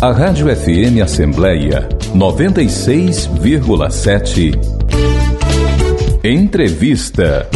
A Rádio FM Assembleia 96,7. Entrevista.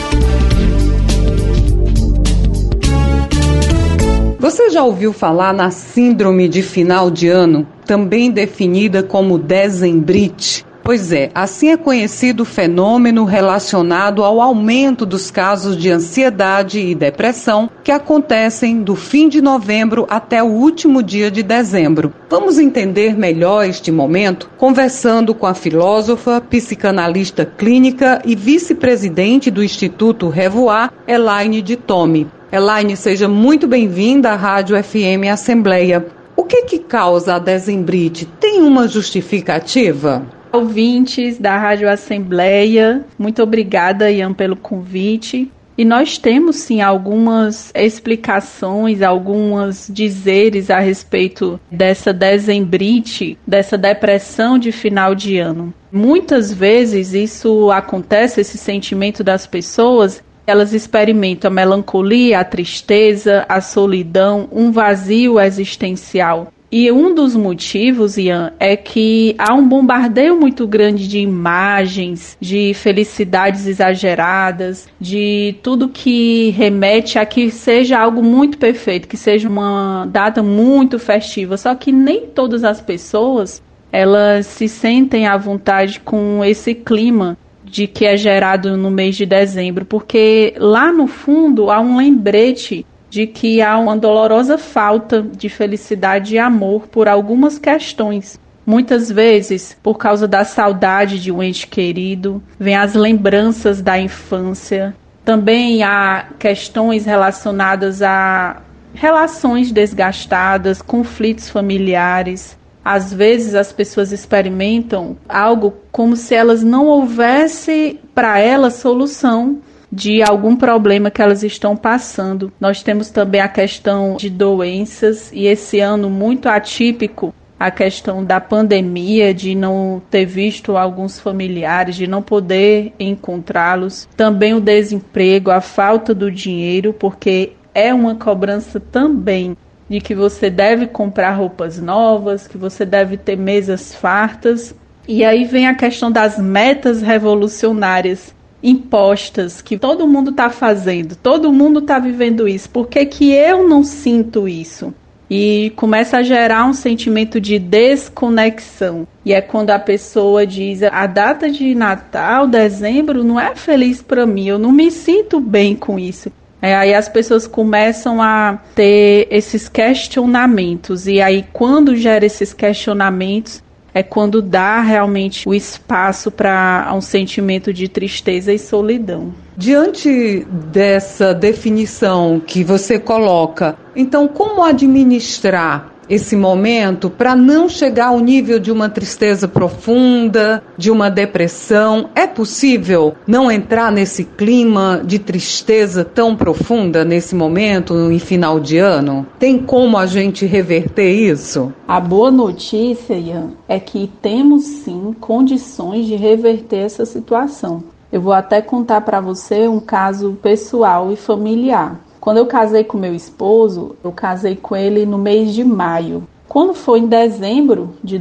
Você já ouviu falar na síndrome de final de ano, também definida como dezembrite? Pois é, assim é conhecido o fenômeno relacionado ao aumento dos casos de ansiedade e depressão que acontecem do fim de novembro até o último dia de dezembro. Vamos entender melhor este momento conversando com a filósofa, psicanalista clínica e vice-presidente do Instituto Revoar, Elaine de Tome. Elaine, seja muito bem-vinda à Rádio FM Assembleia. O que causa a dezembrite? Tem uma justificativa? Ouvintes da Rádio Assembleia, muito obrigada, Ian, pelo convite. E nós temos, sim, algumas explicações, alguns dizeres a respeito dessa dezembrite, dessa depressão de final de ano. Muitas vezes isso acontece, esse sentimento das pessoas, elas experimentam a melancolia, a tristeza, a solidão, um vazio existencial. E um dos motivos, Ian, é que há um bombardeio muito grande de imagens, de felicidades exageradas, de tudo que remete a que seja algo muito perfeito, que seja uma data muito festiva. Só que nem todas as pessoas, elas se sentem à vontade com esse clima de que é gerado no mês de dezembro, porque lá no fundo há um lembrete de que há uma dolorosa falta de felicidade e amor por algumas questões. Muitas vezes, por causa da saudade de um ente querido, vem as lembranças da infância. Também há questões relacionadas a relações desgastadas, conflitos familiares. Às vezes as pessoas experimentam algo como se elas não houvesse para elas solução de algum problema que elas estão passando. Nós temos também a questão de doenças e esse ano muito atípico, a questão da pandemia, de não ter visto alguns familiares, de não poder encontrá-los. Também o desemprego, a falta do dinheiro, porque é uma cobrança também de que você deve comprar roupas novas, que você deve ter mesas fartas. E aí vem a questão das metas revolucionárias impostas, que todo mundo está fazendo, todo mundo está vivendo isso, por que que eu não sinto isso? E começa a gerar um sentimento de desconexão. E é quando a pessoa diz, a data de Natal, dezembro, não é feliz para mim, eu não me sinto bem com isso. Aí as pessoas começam a ter esses questionamentos, e aí quando gera esses questionamentos, é quando dá realmente o espaço para um sentimento de tristeza e solidão. Diante dessa definição que você coloca, então como administrar esse momento para não chegar ao nível de uma tristeza profunda, de uma depressão? É possível não entrar nesse clima de tristeza tão profunda nesse momento, em final de ano? Tem como a gente reverter isso? A boa notícia, Ian, é que temos sim condições de reverter essa situação. Eu vou até contar para você um caso pessoal e familiar. Quando eu casei com meu esposo, eu casei com ele no mês de maio. Quando foi em dezembro de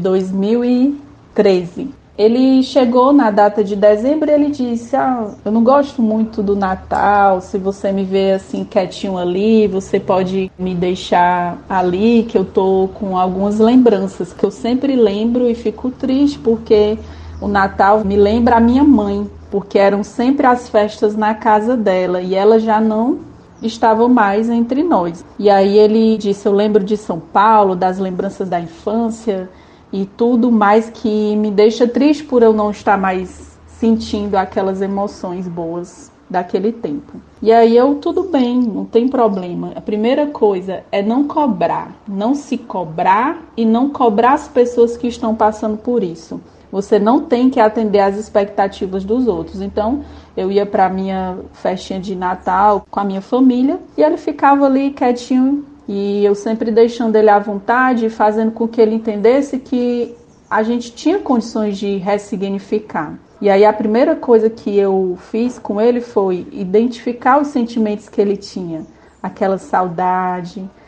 2013, ele chegou na data de dezembro e ele disse, eu não gosto muito do Natal, se você me vê assim quietinho ali, você pode me deixar ali, que eu tô com algumas lembranças que eu sempre lembro e fico triste, porque o Natal me lembra a minha mãe, porque eram sempre as festas na casa dela e ela já não estavam mais entre nós. E aí ele disse, eu lembro de São Paulo, das lembranças da infância e tudo mais que me deixa triste por eu não estar mais sentindo aquelas emoções boas daquele tempo. E aí tudo bem, não tem problema. A primeira coisa é não cobrar, não se cobrar e não cobrar as pessoas que estão passando por isso. Você não tem que atender às expectativas dos outros. Então, eu ia para a minha festinha de Natal com a minha família e ele ficava ali quietinho e eu sempre deixando ele à vontade, fazendo com que ele entendesse que a gente tinha condições de ressignificar. E aí a primeira coisa que eu fiz com ele foi identificar os sentimentos que ele tinha. Aquela saudade,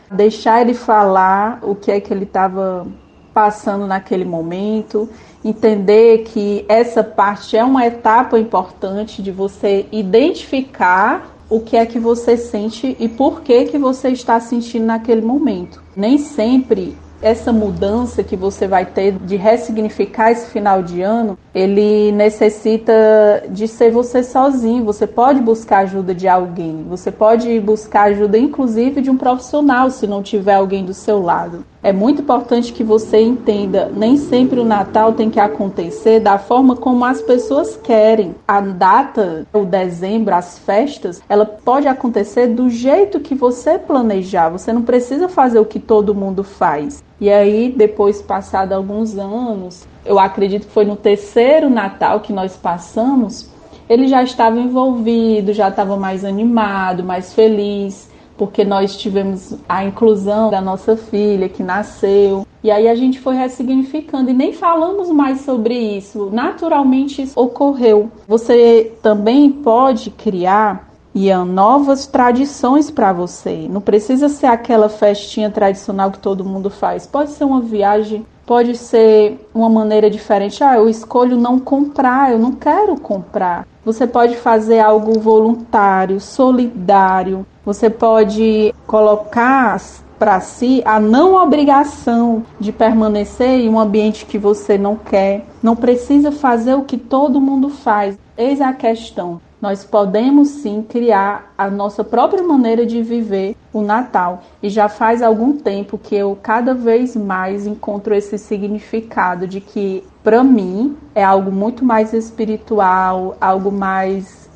deixar ele falar o que é que ele estava passando naquele momento, entender que essa parte é uma etapa importante de você identificar o que é que você sente e por que você está sentindo naquele momento. Nem sempre essa mudança que você vai ter de ressignificar esse final de ano, ele necessita de ser você sozinho. Você pode buscar ajuda de alguém, você pode buscar ajuda inclusive de um profissional se não tiver alguém do seu lado. É muito importante que você entenda, nem sempre o Natal tem que acontecer da forma como as pessoas querem. A data, o dezembro, as festas, ela pode acontecer do jeito que você planejar. Você não precisa fazer o que todo mundo faz. E aí, depois, passado alguns anos, eu acredito que foi no terceiro Natal que nós passamos, ele já estava envolvido, já estava mais animado, mais feliz, porque nós tivemos a inclusão da nossa filha que nasceu. E aí a gente foi ressignificando e nem falamos mais sobre isso. Naturalmente isso ocorreu. Você também pode criar, Ian, novas tradições para você. Não precisa ser aquela festinha tradicional que todo mundo faz. Pode ser uma viagem, pode ser uma maneira diferente. Eu escolho não comprar, eu não quero comprar. Você pode fazer algo voluntário, solidário. Você pode colocar para si a não obrigação de permanecer em um ambiente que você não quer. Não precisa fazer o que todo mundo faz. Eis a questão. Nós podemos sim criar a nossa própria maneira de viver o Natal. E já faz algum tempo que eu cada vez mais encontro esse significado de que, para mim, é algo muito mais espiritual, algo mais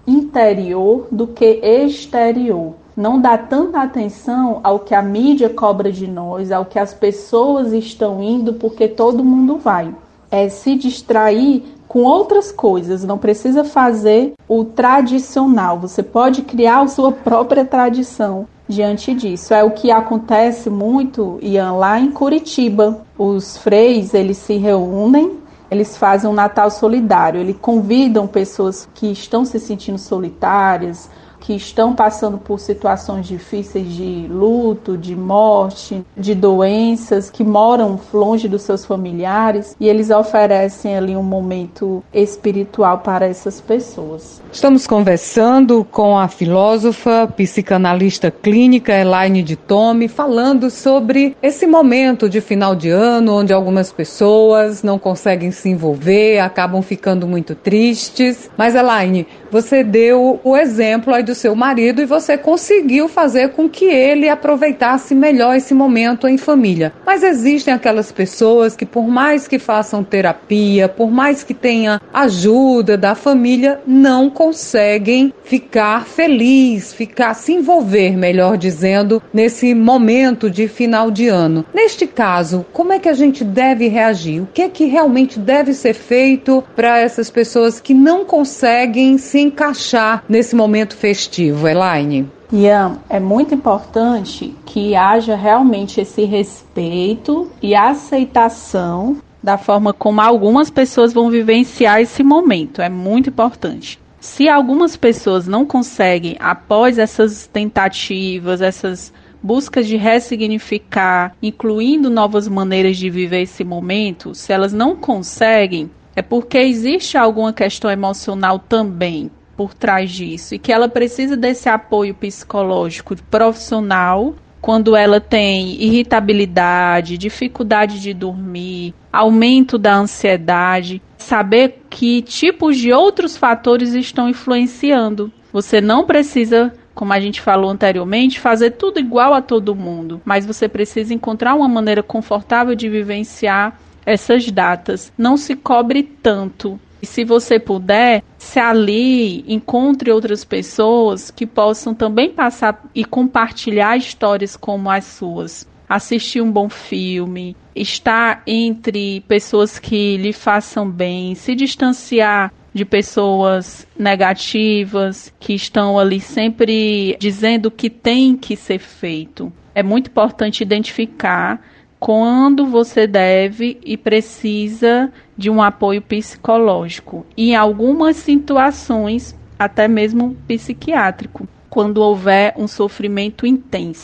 interior do que exterior. Não dá tanta atenção ao que a mídia cobra de nós, ao que as pessoas estão indo, porque todo mundo vai. É se distrair com outras coisas, não precisa fazer o tradicional, você pode criar a sua própria tradição diante disso. É o que acontece muito, Ian, lá em Curitiba. Os freis, eles se reúnem, eles fazem um Natal solidário, eles convidam pessoas que estão se sentindo solitárias, que estão passando por situações difíceis de luto, de morte, de doenças, que moram longe dos seus familiares, e eles oferecem ali um momento espiritual para essas pessoas. Estamos conversando com a filósofa, psicanalista clínica Elaine de Tome, falando sobre esse momento de final de ano, onde algumas pessoas não conseguem se envolver, acabam ficando muito tristes. Mas, Elaine, você deu o exemplo aí do seu marido e você conseguiu fazer com que ele aproveitasse melhor esse momento em família. Mas existem aquelas pessoas que, por mais que façam terapia, por mais que tenha ajuda da família, não conseguem ficar feliz, se envolver, melhor dizendo, nesse momento de final de ano. Neste caso, como é que a gente deve reagir? O que é que realmente deve ser feito para essas pessoas que não conseguem se encaixar nesse momento festivo, Elaine? Ian, é muito importante que haja realmente esse respeito e aceitação da forma como algumas pessoas vão vivenciar esse momento. É muito importante. Se algumas pessoas não conseguem, após essas tentativas, essas buscas de ressignificar, incluindo novas maneiras de viver esse momento, se elas não conseguem, é porque existe alguma questão emocional também por trás disso e que ela precisa desse apoio psicológico profissional quando ela tem irritabilidade, dificuldade de dormir, aumento da ansiedade, saber que tipos de outros fatores estão influenciando. Você não precisa, como a gente falou anteriormente, fazer tudo igual a todo mundo, mas você precisa encontrar uma maneira confortável de vivenciar essas datas. Não se cobre tanto. E se você puder, se alie, encontre outras pessoas que possam também passar e compartilhar histórias como as suas. Assistir um bom filme, estar entre pessoas que lhe façam bem, se distanciar de pessoas negativas que estão ali sempre dizendo o que tem que ser feito. É muito importante identificar quando você deve e precisa de um apoio psicológico. E em algumas situações, até mesmo psiquiátrico, quando houver um sofrimento intenso.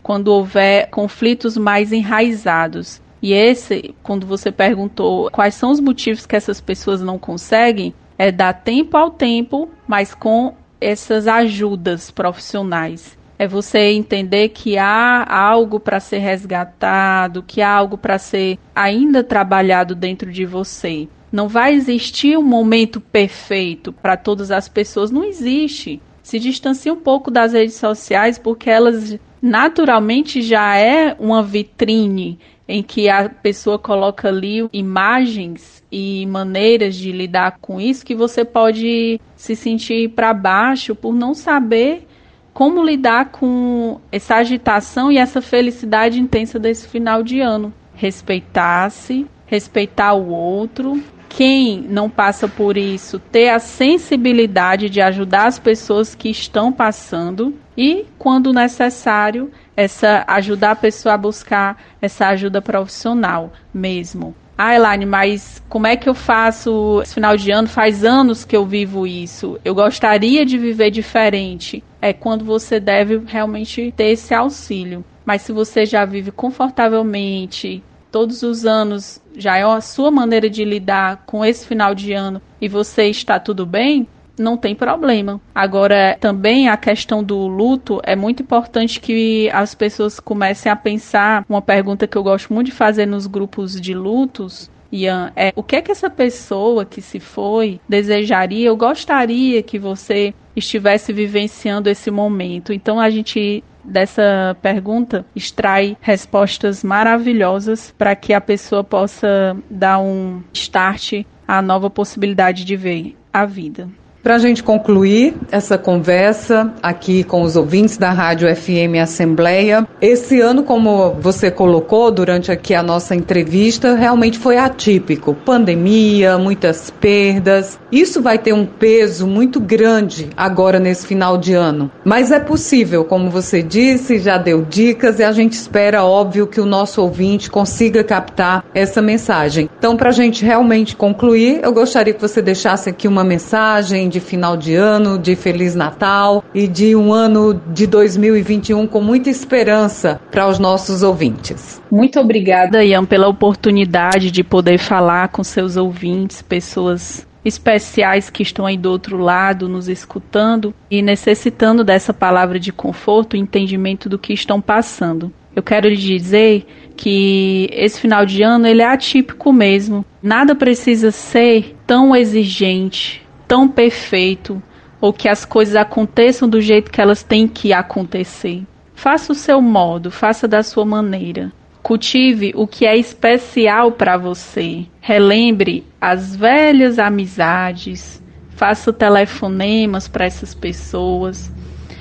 quando houver conflitos mais enraizados. E esse, quando você perguntou quais são os motivos que essas pessoas não conseguem, é dar tempo ao tempo, mas com essas ajudas profissionais. É você entender que há algo para ser resgatado, que há algo para ser ainda trabalhado dentro de você. Não vai existir um momento perfeito para todas as pessoas, não existe. Se distancie um pouco das redes sociais, porque elas naturalmente já é uma vitrine em que a pessoa coloca ali imagens e maneiras de lidar com isso, que você pode se sentir para baixo por não saber como lidar com essa agitação e essa felicidade intensa desse final de ano. Respeitar-se, respeitar o outro. Quem não passa por isso, ter a sensibilidade de ajudar as pessoas que estão passando e, quando necessário, ajudar a pessoa a buscar essa ajuda profissional mesmo. Elaine, mas como é que eu faço esse final de ano? Faz anos que eu vivo isso. Eu gostaria de viver diferente. É quando você deve realmente ter esse auxílio. Mas se você já vive confortavelmente, todos os anos já é a sua maneira de lidar com esse final de ano e você está tudo bem, não tem problema. Agora, também a questão do luto, é muito importante que as pessoas comecem a pensar, uma pergunta que eu gosto muito de fazer nos grupos de lutos, Ian, é o que é que essa pessoa que se foi desejaria, eu gostaria que você estivesse vivenciando esse momento. Então a gente, dessa pergunta, extrai respostas maravilhosas para que a pessoa possa dar um start à nova possibilidade de ver a vida. Para a gente concluir essa conversa aqui com os ouvintes da Rádio FM Assembleia, esse ano, como você colocou durante aqui a nossa entrevista, realmente foi atípico. Pandemia, muitas perdas. Isso vai ter um peso muito grande agora nesse final de ano. Mas é possível, como você disse, já deu dicas e a gente espera, óbvio, que o nosso ouvinte consiga captar essa mensagem. Então, para a gente realmente concluir, eu gostaria que você deixasse aqui uma mensagem de final de ano, de Feliz Natal e de um ano de 2021 com muita esperança para os nossos ouvintes. Muito obrigada, Ian, pela oportunidade de poder falar com seus ouvintes, pessoas especiais que estão aí do outro lado, nos escutando e necessitando dessa palavra de conforto e entendimento do que estão passando. Eu quero lhe dizer que esse final de ano ele é atípico mesmo. Nada precisa ser tão exigente, tão perfeito, ou que as coisas aconteçam do jeito que elas têm que acontecer. Faça o seu modo, faça da sua maneira. Cultive o que é especial para você. Relembre as velhas amizades, faça telefonemas para essas pessoas,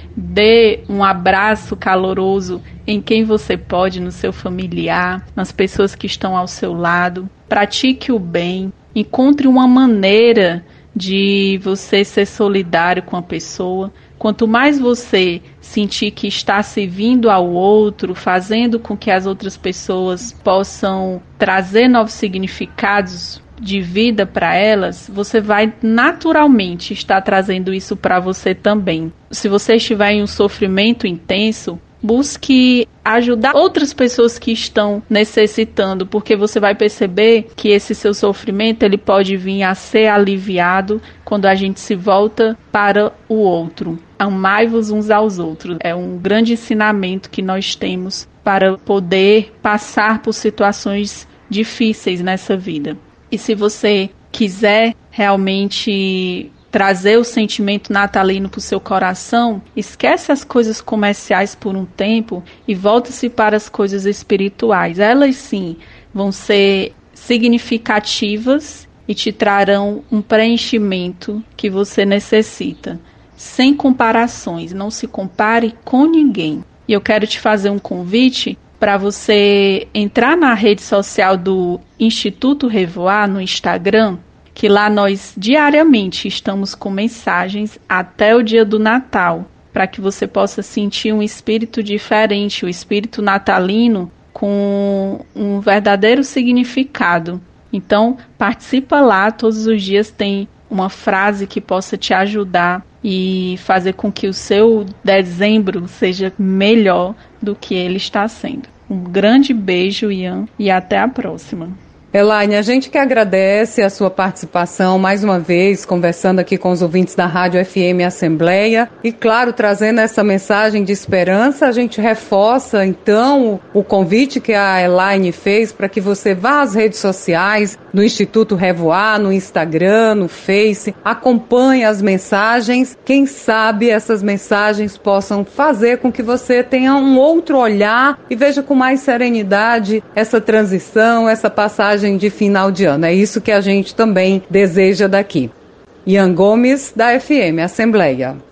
dê um abraço caloroso em quem você pode, no seu familiar, nas pessoas que estão ao seu lado. Pratique o bem, encontre uma maneira de você ser solidário com a pessoa. Quanto mais você sentir que está servindo ao outro, fazendo com que as outras pessoas possam trazer novos significados de vida para elas, você vai naturalmente estar trazendo isso para você também. Se você estiver em um sofrimento intenso, busque ajudar outras pessoas que estão necessitando, porque você vai perceber que esse seu sofrimento ele pode vir a ser aliviado quando a gente se volta para o outro. Amai-vos uns aos outros. É um grande ensinamento que nós temos para poder passar por situações difíceis nessa vida. E se você quiser realmente trazer o sentimento natalino para o seu coração, esquece as coisas comerciais por um tempo e volta-se para as coisas espirituais. Elas sim vão ser significativas e te trarão um preenchimento que você necessita. Sem comparações, não se compare com ninguém. E eu quero te fazer um convite para você entrar na rede social do Instituto Revoar no Instagram, que lá nós diariamente estamos com mensagens até o dia do Natal, para que você possa sentir um espírito diferente, o espírito natalino com um verdadeiro significado. Então, participa lá, todos os dias tem uma frase que possa te ajudar e fazer com que o seu dezembro seja melhor do que ele está sendo. Um grande beijo, Ian, e até a próxima. Elaine, a gente que agradece a sua participação mais uma vez, conversando aqui com os ouvintes da Rádio FM Assembleia e, claro, trazendo essa mensagem de esperança. A gente reforça, então, o convite que a Elaine fez para que você vá às redes sociais do Instituto Revoar, no Instagram, no Face, acompanhe as mensagens. Quem sabe essas mensagens possam fazer com que você tenha um outro olhar e veja com mais serenidade essa transição, essa passagem de final de ano. É isso que a gente também deseja daqui. Ian Gomes, da FM Assembleia.